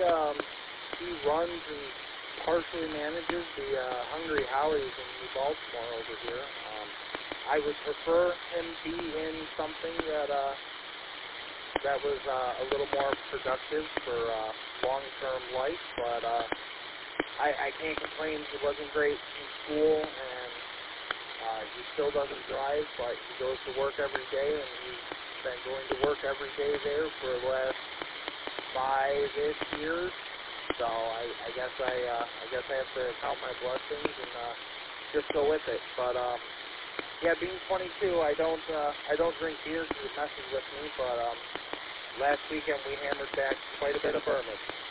he runs and partially manages the Hungry Howie's in New Baltimore over here. I would prefer him be in something that was a little more productive for long-term life, but I can't complain. He wasn't great in school, and he still doesn't drive, but he goes to work every day, and he's been going to work every day there for the last 5-ish years. So I guess I have to count my blessings and just go with it. But yeah, being 22, I don't drink beer because it messes with me. But last weekend we hammered back quite a bit of bourbon.